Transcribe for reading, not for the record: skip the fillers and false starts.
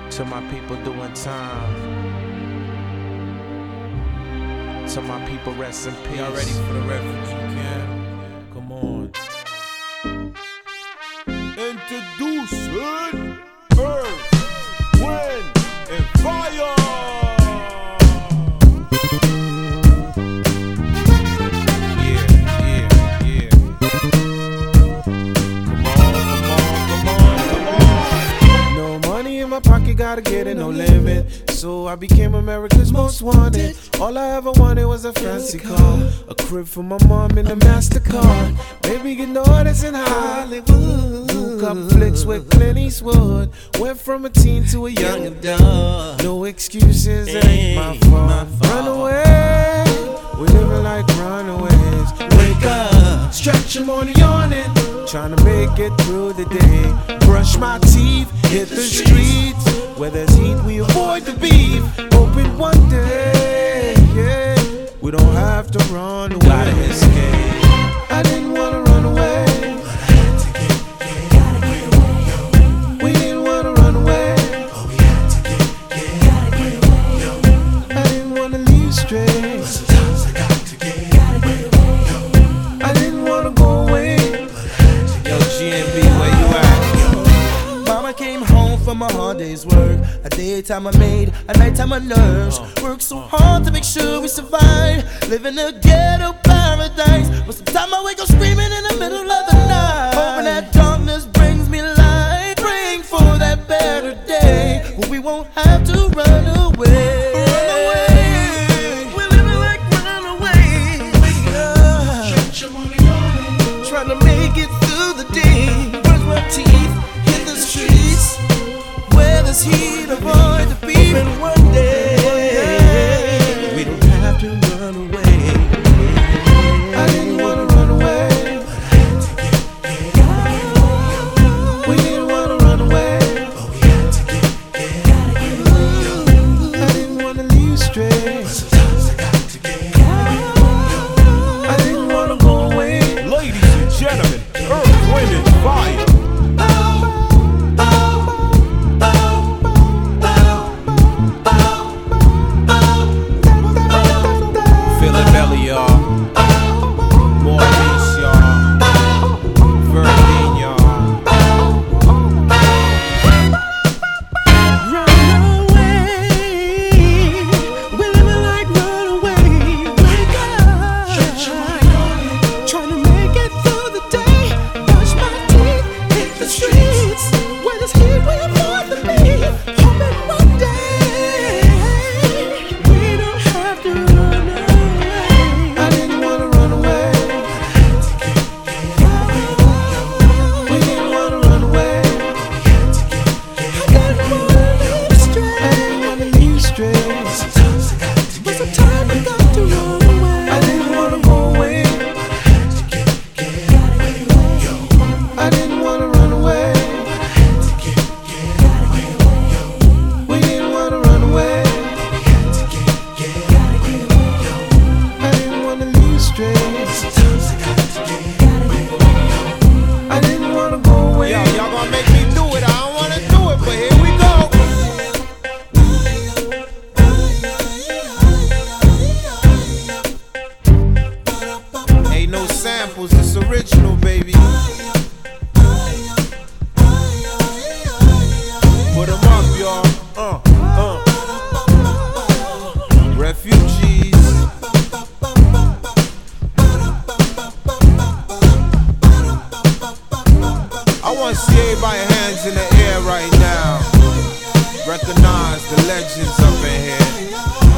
To my people doing time. To my people rest in peace. Y'all ready for the refugee camp? Come on. Introducing Earth, Wind, and Fire. Pocket gotta get it, no limit. So I became America's most wanted. All I ever wanted was a fancy car, a crib for my mom and a MasterCard. Maybe get noticed in Hollywood. Hook up flicks with Clint Eastwood. Went from a teen to a young adult. No excuses, it ain't my fault. Run away, we living like runaways. Wake up, stretch your money on it. Trying to make it through the day. Brush my teeth, hit the streets. Where there's heat, we avoid the beef. Hoping one day, yeah, we don't have to run away. Gotta escape. I didn't wanna run away. But I had to gotta get away. We didn't wanna run away. But we had to gotta get away. I didn't wanna leave straight. But sometimes I got to gotta get away. I didn't wanna go away. Yo, GNB, where you at? Mama came home from a hard day's work. A daytime I made, a nighttime I nursed. Worked so hard to make sure we survive. Live in a ghetto paradise. But sometimes I wake up screaming in the middle of the night. Hoping that darkness brings me light. Praying for that better day when we won't have to run away. We're living like runaways. Trying to make it through the day. Brush my teeth, hit the streets. Where there's heat, avoid the beef. And one day, we don't have to run away. I didn't wanna run away. But I had to gotta get away. We didn't wanna run away. But we had to gotta get away. I didn't wanna leave straight. But sometimes I got to gotta get away. I didn't wanna go away. Ladies and gentlemen, Earth, Wind, and Fire. Samples, it's original, baby. Put them up, y'all. Refugees. I want to see everybody hands in the air right now. Recognize the legends up in here.